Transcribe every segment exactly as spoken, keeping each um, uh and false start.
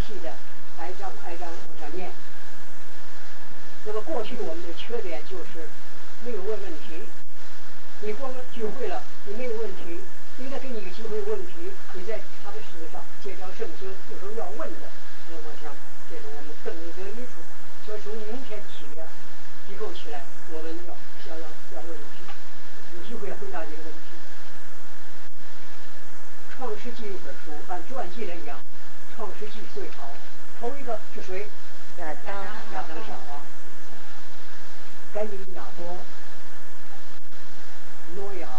细的挨章挨章往下念。那么过去我们的缺点就是没有问问题，你光聚会了，你没有问题，应该给你一个机会问问题，你在他的事实上介绍圣经，有时候要问的，那我想这是我们更有得益处。所以从明天起啊，以后起来，我们要要要要问问题，有机会回答这个问题。创世纪一本书按传记来讲，创世纪最好，头一个是谁？ 亚当。 亚当夏娃。该隐、亚伯、挪亚、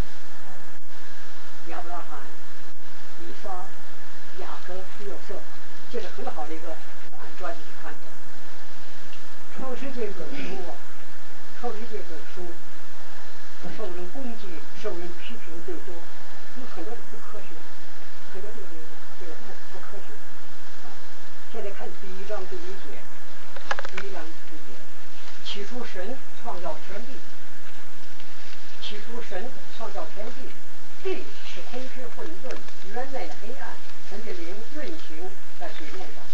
亚伯拉罕、以撒、雅各、约瑟，这是很好的一个按传记去看的。创世这本书啊，创世这本书受人攻击、受人批评最多，有很多不科学，很多这个这个不不科学啊。现在看第一章第一节，啊，第一章第一节。起初神创造天地，起初神创造天地，地是空虚混沌、原来的黑暗，神的灵运行在水面上。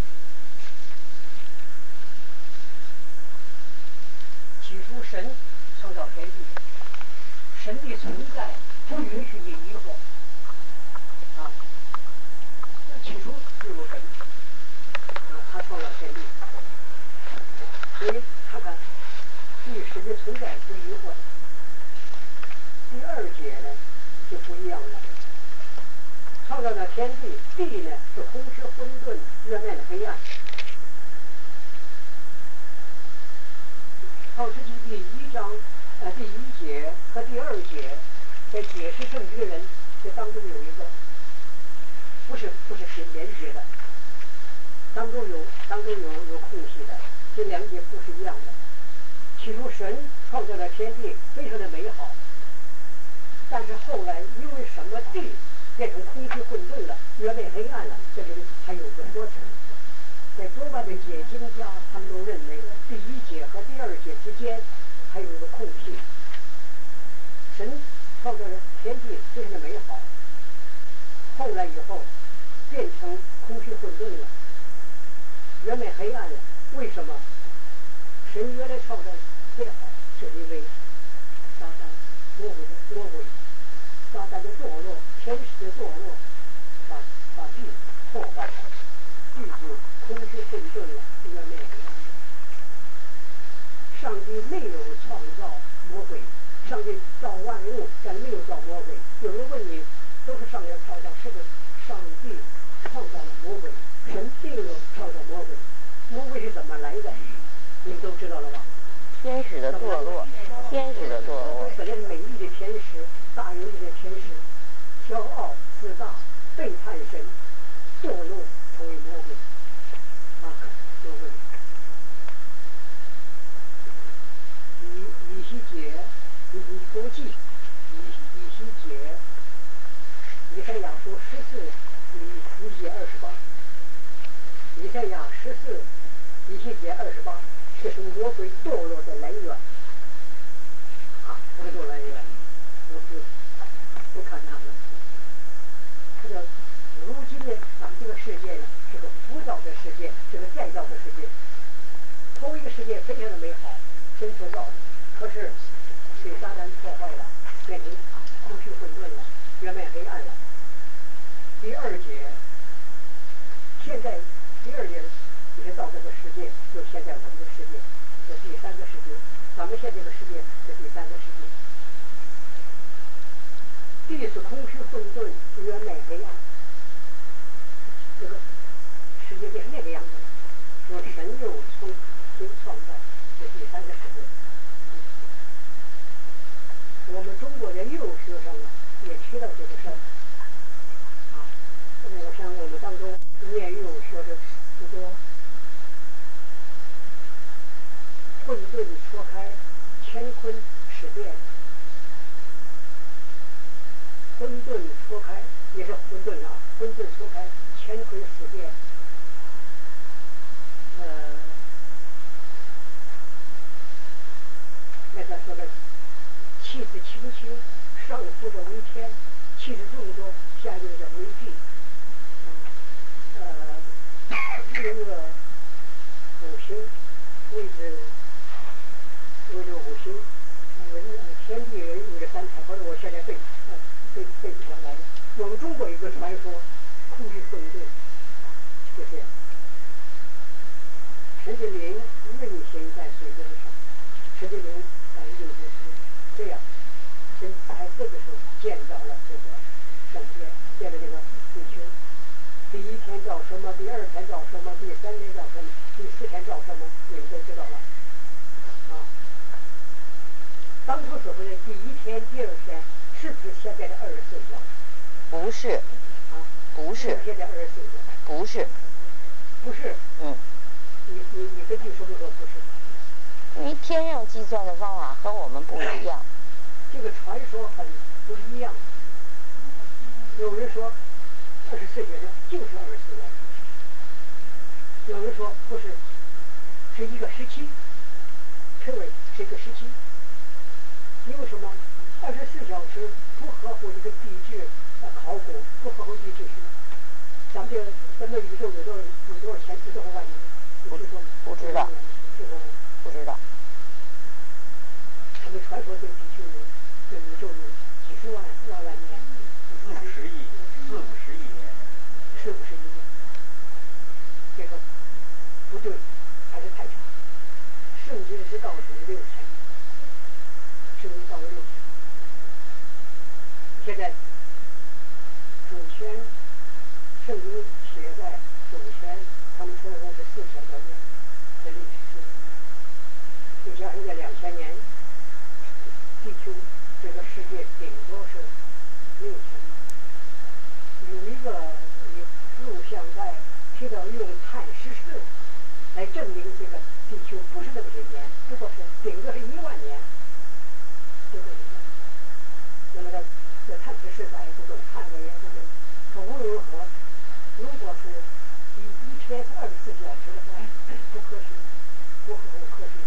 起初神创造天地，神的存在不允许你疑惑啊！起初就有神啊，他创造天地，所以看看对神的存在不疑惑。第二节呢就不一样了，创造了天地，地呢是空虚混沌、月面的黑暗。创世纪第一章呃第一节和第二节在解释圣经的人，这当中有一个不是不是是连接的，当中有当中有有空隙的，这两节不是一样的。起初神创造了天地，非常的美好，但是后来因为什么地变成空虚混沌了，月面黑暗了，这里还有个说辞。在多半的解经家，他们都认为第一节和第二节之间还有一个空隙。神创造了天地非常的美好，后来以后变成空虚混沌了，月面黑暗了。为什么？神原来创造最好，是因为撒旦魔鬼的魔鬼，撒旦的堕落，天使的堕落，把把地破坏了，地就空虚混沌了，月面黑暗了。上帝没有创造魔鬼，上帝造万物，但没有造魔鬼。有人问你，都是上帝创造，是不是上帝创造了魔鬼？神并没有创造魔鬼，魔鬼是怎么来的？你们都知道了吧？ 天使的堕落，天使的堕落。 本来美丽的天使，大有力的天使，骄傲自大，背叛神，堕落成为魔鬼啊，魔鬼。以以西结，以以国记，以以西结，以赛亚书十四，以以西结二十八，以赛亚十四，以西结二十八。这是魔鬼堕落的来源啊，不是堕落来源，我不不看他们。他说，如今呢，咱们这个世界呢是个浮躁的世界，是个再造的世界。头一个世界非常的美好，神所造的，可是被撒旦破坏了，变成空虚混沌了，月面黑暗了。第二节，现在第二节。你是到这个世界，就现在我们的世界，这第三个世界，咱们现在这个世界是第三个世界。地是空虚混沌，月面黑暗，这个世界变成那个样子了。说神又重新创造这第三个世界。我们中国的幼学生啊，也提到这个事儿啊。我想我们当中念幼学的不多。混沌戳开，乾坤始变。混沌戳开也是混沌啊，混沌戳开，乾坤始变。呃，那个说的气势轻轻，上浮者为天；气势重重，下流者为地。呃， 是一个五行位置，位置五行，人天地人有这三才，或者我现在背呃背背不下来了。我们中国有个传说，空是混沌，就这样。陈金陵运行在水边上，陈金陵在运行这样，在这个时候见到了这个上天，见了这个地球。第一天照什么，第二天照什么，第三天照什么，第四天照什么，你们都知道了。啊，当初所说的第一天、第二天，是不是现在的二十四小时？ 不是。 啊， 不是。 现在二十四小时。 不是。 不是。 嗯。 你你你根据什么说不是？ 因为天上计算的方法和我们不一样。 这个传说很不一样。有人说二十四小时就是二十四小时，有人说不是，是一个时期，称为是一个时期。因为什么？二十四小时不合乎这个地质呃考古，不合乎地质学。咱们这个咱们宇宙有多少有多少千有多少万年？ 不知道，不知道，不知道。 他们传说这地球有，这宇宙有几十万万万年， 四五十亿，四五十亿年， 四五十亿年。这个不对，还是太长。圣经是告诉你六千年，圣经告诉六千年。现在主权，圣经写在主权。他们说的是四千多年的历史，就像现在两千年，地球这个世界顶多是六千年。有一个录像带提到用碳十四来证明这个地球不是那么些年，不过是顶多是一万年，对不对？那么这这碳十四咱也不懂，碳我也不懂。可无论如何，如果是一一天二十四小时的话，不科学，不合乎科学。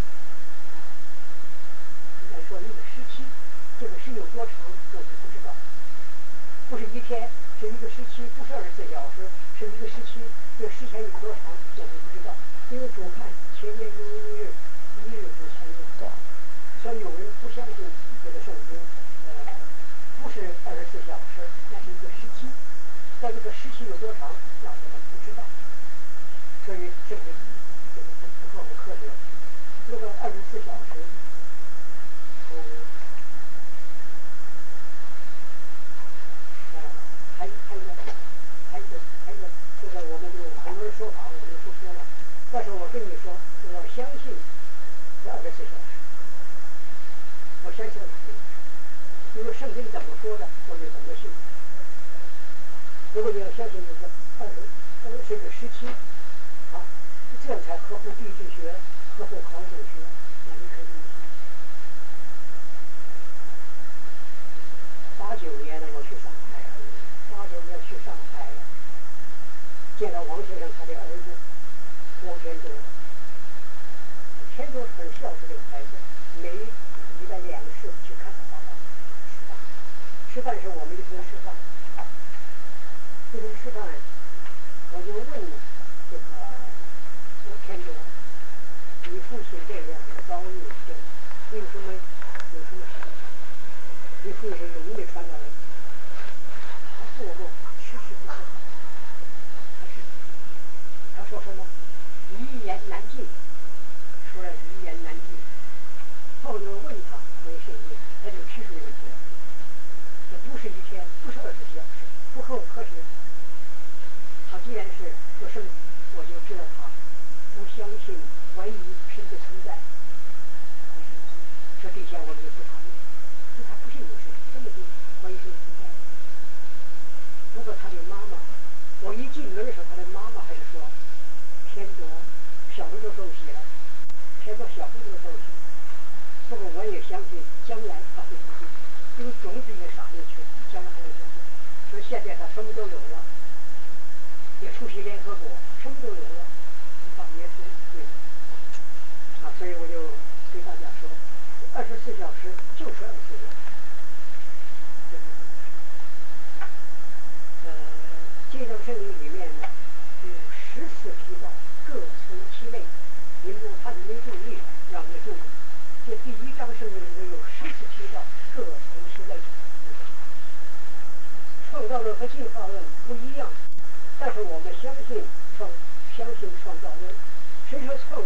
来说一个时期，这个时有多长，我们不知道。不是一天，是一个时期，不是二十四小时，是一个时期。这个时间有多长，我们不知道。因为主看千年如一日，一日如千年。对。所以有人不相信这个圣经，呃，不是二十四小时，那是一个时期。但这个时期有多长，那我们不知道，所以这个这个不不合乎科学。如果二十四小时，嗯，呃，还还有还有还有这个我们就很多人说法，我们就不说了。但是我跟你说，我要相信是二十四小时，我相信二十四小时，因为圣经怎么说的，我就怎么信。如果你要相信这个二十，呃，这个时期，啊，这样才合乎地质学，合乎考古学，那你可以这么信。八九年呢，我去上海，八九年去上海，见到王先生他的儿子王天多。天多很孝顺这个孩子，每礼拜两次去看他爸爸吃饭，吃饭时我们一同吃饭。这个吃饭，我就问这个我天多，你父亲这样的遭遇，这有什么有什么什么？你父亲有没有传到人？他不不，迟迟不说，他是他说什么？一言难尽，说了一言难尽。后头问他没信心，他就提出这个题了。这不是一天，不是二十四小时，不合乎科学。他既然是说圣经，我就知道他不相信、怀疑神的存在。这这下我们就不谈了，就他不信有神，根本就怀疑神的存在。不过他的妈妈，我一进门的时候，他的妈妈还是说：“天多，小时候受洗了，天多小时候受洗。”不过我也相信，将来他会出现，因为种子也撒进去，将来还会出现。所以现在他什么都有了。也出席联合国，什么都有了，把耶稣对啊，所以我就对大家说，二十四小时就是二十四小时，就是呃，这张圣经里面呢有十四篇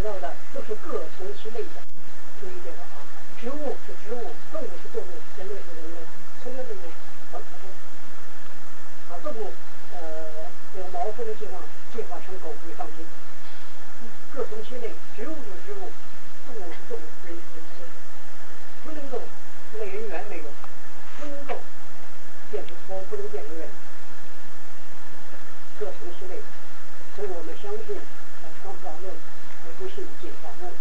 造的都是各从其类的。注意这个啊，植物是植物，动物是动物，人类是人类，从来没有分开过。啊，动物呃，这个毛肤的地方进化成狗，你放心，各从其类，植物是植物，动物是动物，人是人，不能够类人猿没有，不能够变成佛，不能变成人，各从其类。所以我们相信呃创造论，而不信进化论。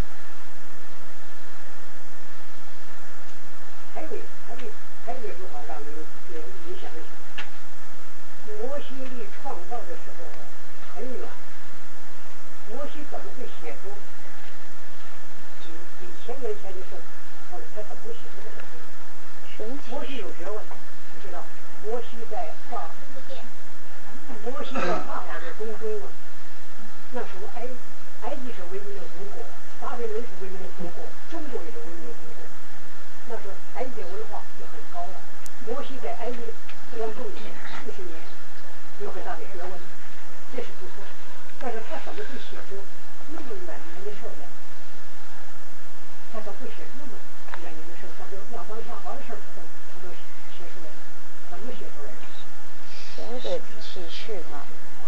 还有还有还有一句话让你也你想一想，摩西离创造的时候很远，摩西怎么会写出几几千年前的事？他他怎么会写出这个事？摩西有学问，你知道，摩西在法，摩西在法老的宫中啊，那时候埃埃及是为民的祖国，巴比伦是为民的祖国，中国也是为民的祖国。那时候埃及文化就很高了。摩西在埃及当中四十年，有很大的学问，这是不错。但是他怎么会写出那么远年的事来？他怎么会写那么远年的事？他就亚当夏娃的事，他都他都写出来了，怎么写出来的？ 神给启示他。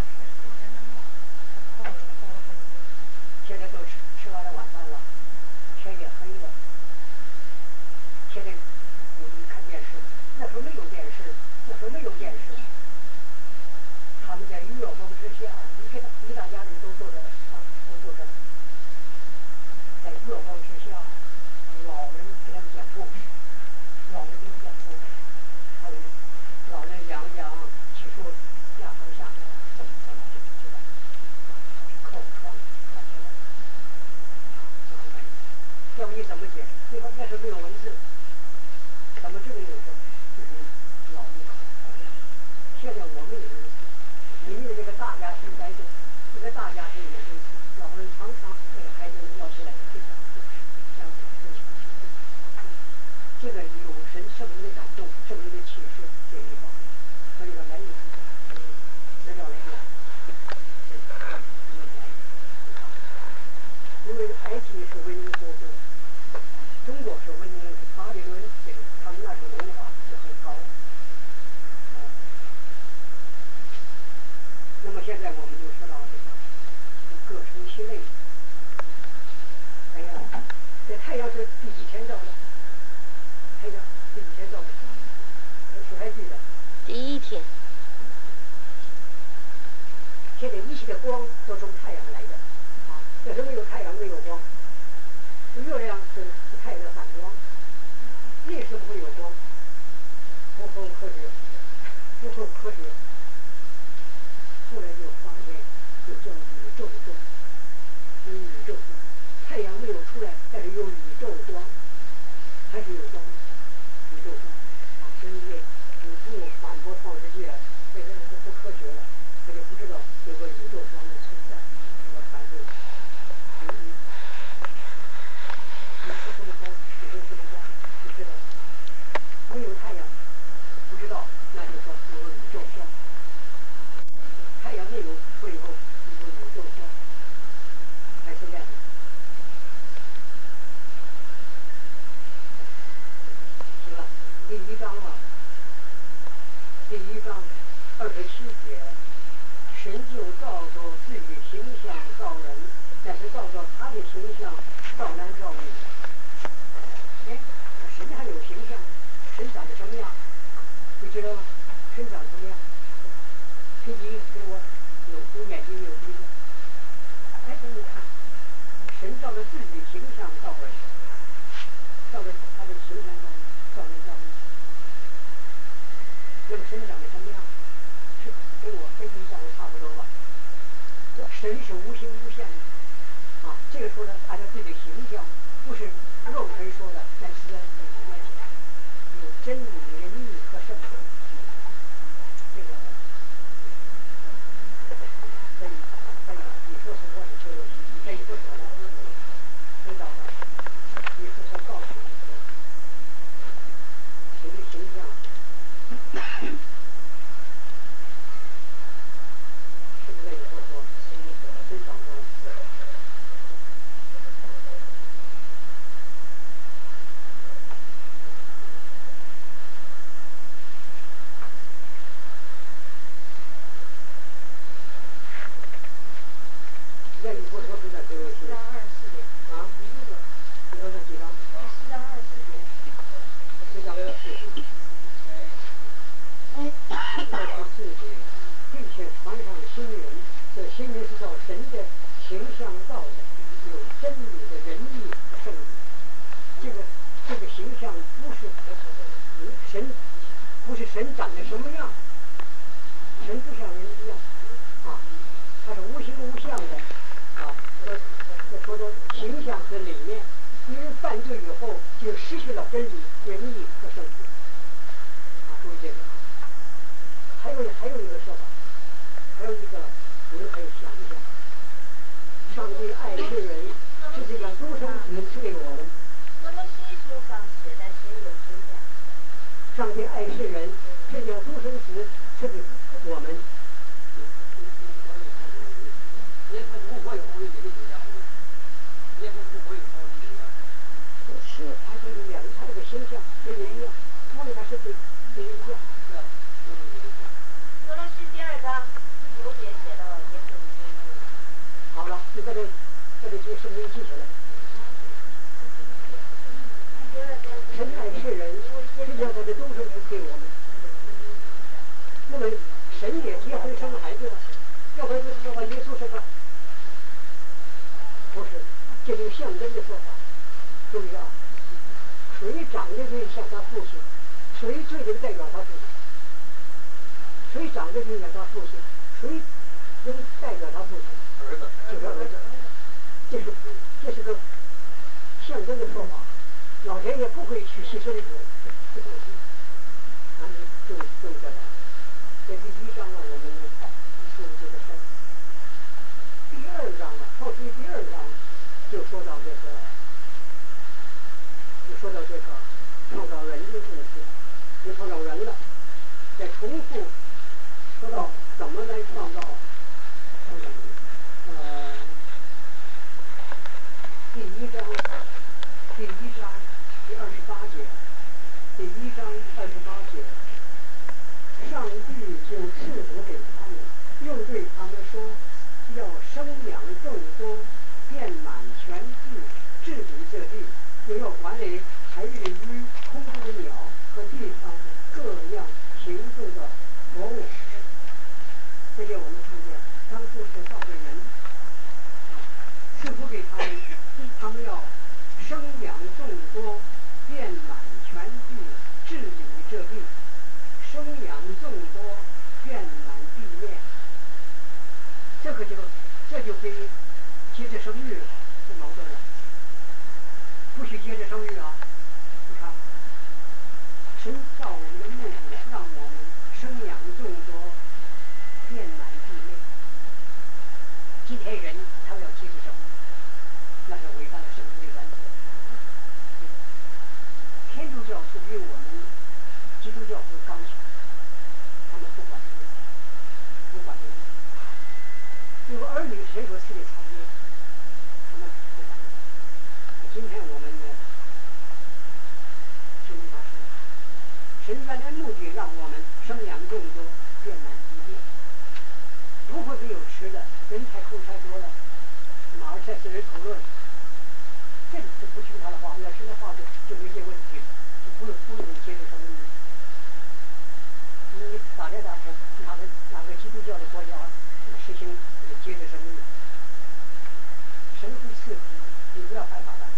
现在都吃吃完了晚饭了，天也黑了。现在我们看电视，那时候没有电视，那时候没有电视。他们在月光之下，一个一大家人都坐着啊，都坐着，在月光之下，老人给他们讲故事，老人给他们讲故事，他们老人讲讲起初亚当夏娃怎么怎么就知道，口传传下来，啊，这很关键。要不你怎么解释？那个那时候没有文字。怎么这个有时候就是老人口传下来？现在我们也如此。你们的这个大家庭当中，这个大家庭也如此。老人常常给孩子们要起来去讲故事，讲分享经验。这个有神圣灵的感动，圣灵的启示这一方面。所以说来源，嗯，资料来源是有来源啊。因为埃及是文明国度。中国是文明是巴比伦，这个他们那时候文化是很高。嗯，那么现在我们就说到这个各成其类。哎呀，这太阳是第几天照的？太阳第几天照的？谁还记得？ 第一天。 现在一切的光都从太阳来的，啊，要是没有太阳，没有光。月亮是太阳的反光，为什么会有光？符合科学，符合科学。后来就发现，就叫宇宙光，有宇宙光。太阳没有出来，但是有宇宙光，还是有光，宇宙光。啊，所以你你不反驳创世纪了，这个是不科学了，他就不知道有个宇宙光的存在，这个反对。你你。你说什么光？你说什么光？你知道？没有太阳，不知道，那就说有宇宙光。太阳没有出以后，有宇宙光，还是亮的。行了，第一章啊，第一章二十七节，神就照着自己的形象造人，但是照着他的形象造男造女。哎，神还有形象，神长得什么样？你知道吗？神长什么样？皮筋给我有有眼睛有鼻子。哎，给你看，神照着自己的形象造人，照着他的形象造人，造人造女。那么神长得什么样？是跟我跟你长得差不多吧？神是无形无相的。啊，这个说的按照自己的形象，不是肉身说的，但是在里面有真理、仁义和圣德。这个可以可以，你说什么你说就行，可以不说的，知道的。你说他告诉你说，谁的形象？是不是以后说谁谁长过？ 形象和理念。因为犯罪以后就失去了真理、仁义和圣洁。啊，注意这个啊。还有还有一个说法，还有一个，你们可以想一想。上帝爱世人，是这个独生子赐给我们。 那么谁说上写的谁有真相？ 上帝爱世人，这叫独生子赐给我们。 也不是我有我的理想，也不是我有我的理想。 不是。 他这个两，他这个形象跟人一样，我们还是跟跟人一样。 是啊，我的理想。 哥罗西第二章第九节写到耶稣的生命。 好了，你把这把这些圣经记下来。神爱世人，是要他的终生不给我们。那么神也结婚生孩子了，要孩子是把耶稣生了，不是，这是象征的说法。注意啊，谁长得就像他父亲，谁罪就代表他父亲。谁长得就像他父亲，谁能代表他父亲？ 儿子， 就是儿子。这是这是个象征的说法。老天爷不会娶牺牲子，这东西啊，你注意注意这个。在第一章呢，我们说这个事儿。第二章呢，创世记第二章就说到这个，就说到这个创造人的问题，就创造人了。再重复说到怎么来创造创造人，呃，第一章，第一章。第二十八节，第一章二十八节，上帝就赐福给他们，又对他们说，要生养众多，遍满全地，治理这地，又要管理海里的鱼、空中的鸟和地上各样行动的活物。这些我们看见，当初是造的人，啊，赐福给他们，他们要生养众多。遍满全地，治理这地，生养众多，遍满地面。这个就这就跟接着生育不矛盾了。不许接着生育啊！你看，神造我们的目的，让我们生养众多，遍满地面。今天人他要接着生育，那是违反了圣经的原则。天主教徒比我们基督教徒刚强，他们不管这个，不管这个。有儿女谁所赐的产业，他们不管这个。今天我们呢，神发说，神原来目的让我们生养众多，遍满地面。不会没有吃的，人太口太多了，马尔塞斯人讨论。这个是不听他的话，要听他话就就没些问题，就不用不用接着生育。你打来打去，哪个哪个基督教的国家实行接着生育？神会赐福，你不要害怕他。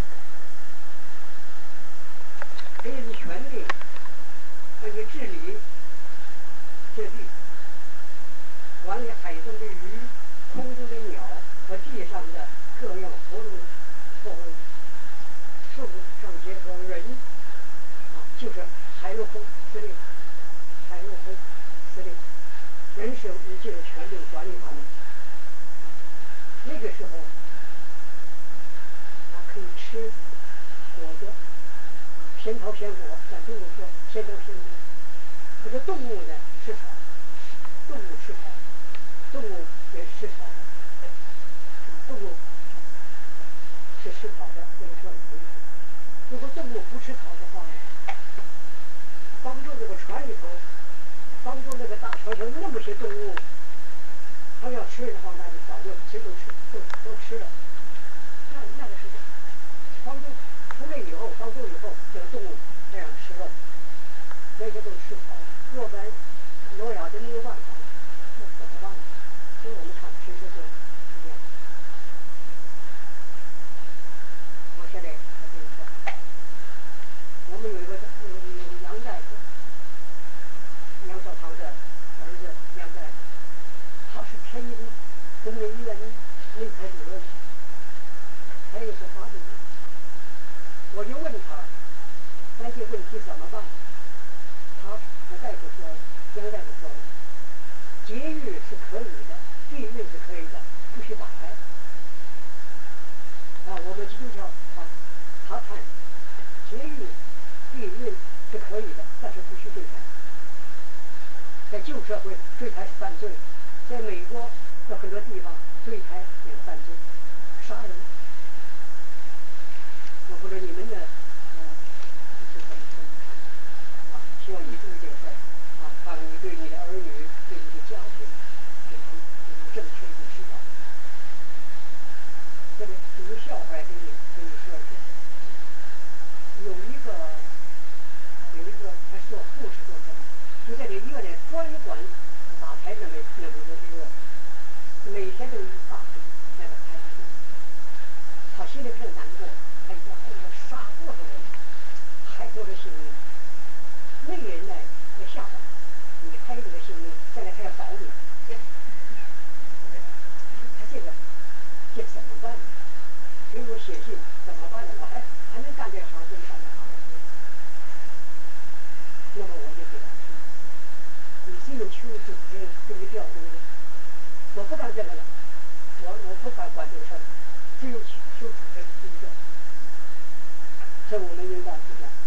给你权利，让你治理这地，管理海中的鱼、空中的鸟和地上的各样活动。树上结合人啊，就是海陆空司令，海陆空司令，人是有一切的权利管理他们。那个时候，他可以吃果子，啊，偏桃偏果，咱中国说偏桃偏果。可是动物呢吃草，动物吃草，动物也吃草的，啊，动物。是吃草的，这个说的没错。如果动物不吃草的话，当中这个船里头，当中那个大船上那么些动物，它要吃的话，那就早就谁都吃，都都吃了。那那个时候，当中出来以后，当中以后，这个动物那样吃肉，那些都吃草。若不然，挪亚就没有办法了，那怎么办呢？所以我们看，其实是是这样。我现在我跟你说，我们有一个有有杨大夫，杨少棠的儿子杨大夫，他是天津工人医院内科主任，还有是发生的。我就问他那些问题怎么办？他他大夫说，杨大夫说了，节育是可以的，避孕是可以的，不许打胎。啊，我们基督教他他看节育、避孕是可以的，但是不许堕胎。在旧社会，堕胎是犯罪；在美国有很多地方，堕胎也是犯罪，杀人。我不知道你们的呃是怎么怎么看啊？希望你注意这个事儿啊，看看你对你的儿女、对你的家庭，给他们有正确的指导。这个有个笑话跟你跟你说一下。有一个有一个他是做护士做什么？就在这医院里专管打胎那么那么一个医院，每天都有大夫在那开会，他心里很难过。哎呀，哎呀，杀多少人，害多少性命？那个人呢，要吓他，你害这个性命，将来还要保你。他这个这怎么办呢？给我写信怎么办呢？我还还能干这行，不能干这行。那么我就给他说，你只有求组织给你调工作，我不干这个了，我我不干管这个事儿，只有求组织给你调。在我们人大思想，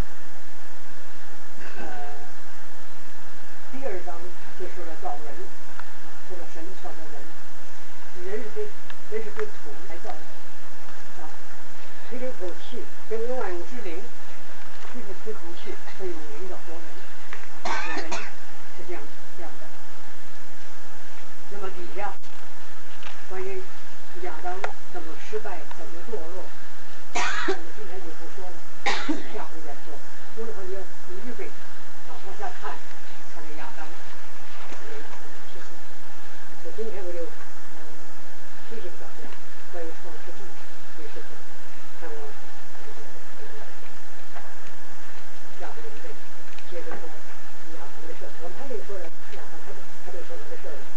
呃，第二章就说了造人，说了神创造人，人是被人是被土来造的，啊，吹了口气，跟万物之灵。吹着吹口气，才有灵的活人，啊，人是这样这样的。那么底下关于亚当怎么失败，怎么堕落，我们今天就不说了，下回再说。有的朋友你预备啊，往下看，看这亚当，这个亚当的其实，所以今天我就呃提醒大家关于创世纪这个事情，看我这个这个。下回我们再接着说亚当的事儿，我们还得说亚当，还得还得说他的事儿。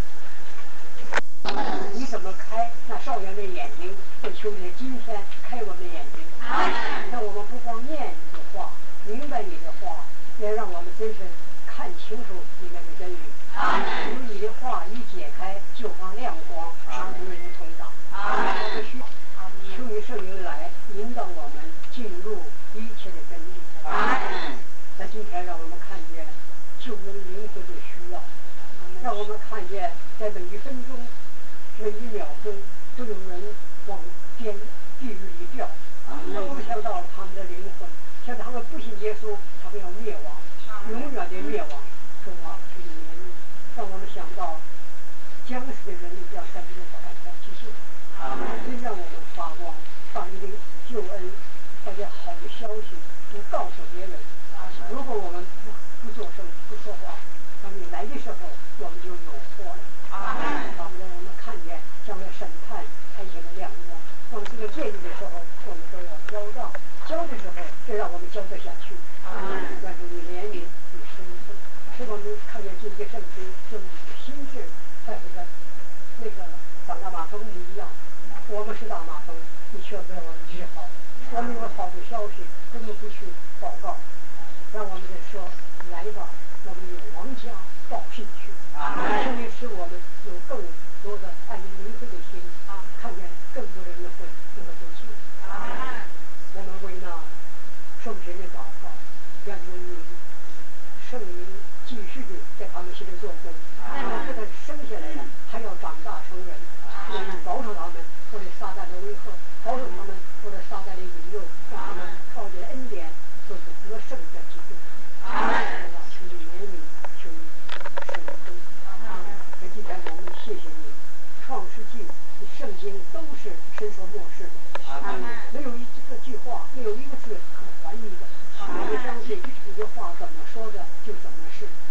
你怎么开那少年的眼睛？就求你今天开我们的眼睛，让我们不光念你的话，明白你的话，也让我们真是看清楚里面的真理。有你的话一解开，就发亮光，使无人通达。我需求你圣灵来引导我们进入一切的真理。在今天让我们看见救人灵魂的需要，让我们看见在每一分钟、每一秒钟都有人往监地狱里掉，让我们想到他们的灵魂，想到他们不信耶稣，他们要灭亡，永远的灭亡。主啊，求你怜悯，让我们想到将死的人要在你的怀抱继续，真让我们发光，把你的救恩，把这好的消息都告诉别人。如果我们不不做声不说话，当你来的时候，我们就有祸了。好，让我们看见将来审判开显的亮光。我们这个建议的时候，我们都要交账，交的时候就让我们交得下去。愿主你怜悯，你伸出，使我们看见这些圣经，就你的心智在这个那个长大马蜂一样。我们是大马蜂，你却给我们治好。我们有好的消息，根本不去报告，让我们就说来吧，我们有王家报信去，所以使我们有更多的爱你灵魂的心，看见更多的人会能够得救。我们为那受神的祷告，愿主你圣灵继续的在他们心里做工，他们不但生下来了，还要长大成人。我们保守他们或者撒旦的威吓，保守他们或者撒旦的引诱，让他们靠着恩典做出得胜的基督。求你怜悯，求你圣灵。在今天我们谢谢你，创世纪的圣经都是神所默示的，没有一个句话，没有一个字可怀疑的。我们相信你的话怎么说的就怎么是。